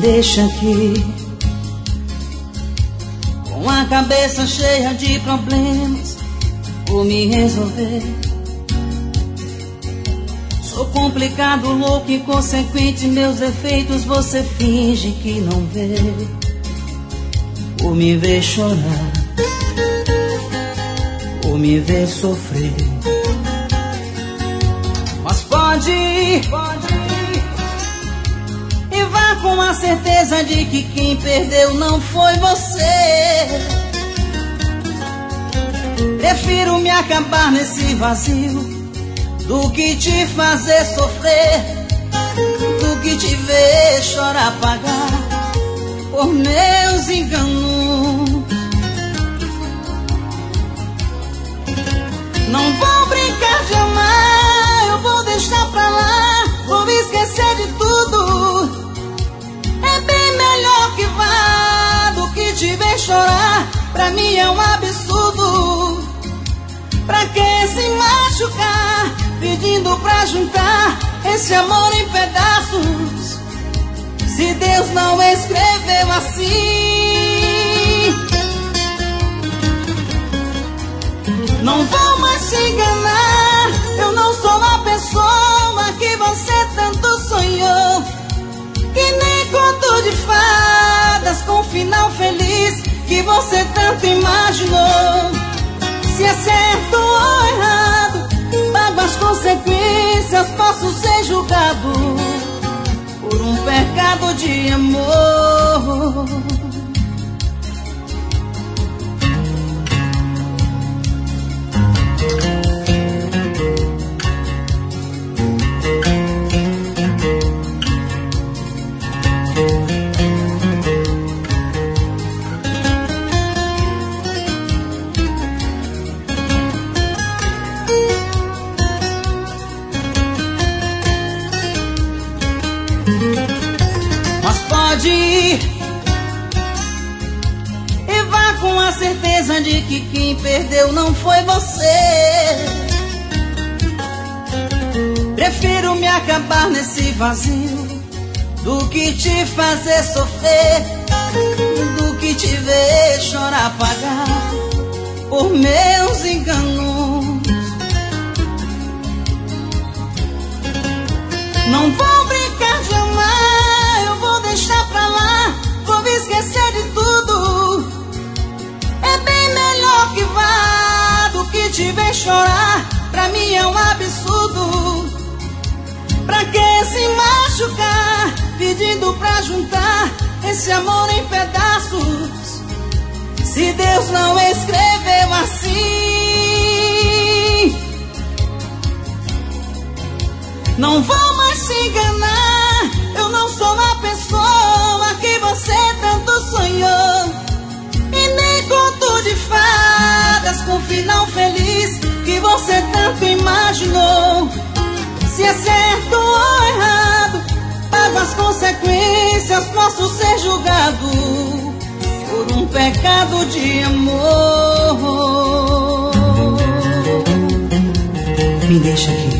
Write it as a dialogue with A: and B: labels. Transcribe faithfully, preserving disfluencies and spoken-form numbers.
A: deixa aqui com a cabeça cheia de problemas por me resolver. Sou complicado, louco e consequente, meus defeitos você finge que não vê. Por me ver chorar, por me ver sofrer. Mas pode ir, pode ir, e vá com a certeza de que quem perdeu não foi você. Prefiro me acabar nesse vazio do que te fazer sofrer, do que te ver chorar, pagar por meus enganos. Não vou brincar de amar, eu vou deixar pra lá, vou esquecer de tudo. É bem melhor que vá do que te ver chorar, pra mim é um absurdo. Pra que se machucar, pedindo pra juntar esse amor em pedaços, se Deus não escreveu assim? Não vou mais te enganar, eu não sou a pessoa que você tanto sonhou, que nem conto de fadas com final feliz que você tanto imaginou. Se é certo ou errado, pago as consequências, posso ser julgado por um pecado de amor. Mas pode ir e vá com a certeza de que quem perdeu não foi você. Prefiro me acabar nesse vazio do que te fazer sofrer, do que te ver chorar, pagar por meus enganos. Não vou brincar de amar, eu vou deixar pra lá, vou esquecer de tudo. É bem melhor que vá do que te ver chorar, pra mim é um absurdo. Pra que se machucar, pedindo pra juntar esse amor em pedaços, se Deus não escreveu assim? Não vou mais te enganar, eu não sou a pessoa que você tanto sonhou, e nem conto de fadas com final feliz que você tanto imaginou. Se é certo ou errado, pago as consequências, posso ser julgado por um pecado de amor. Me deixa aqui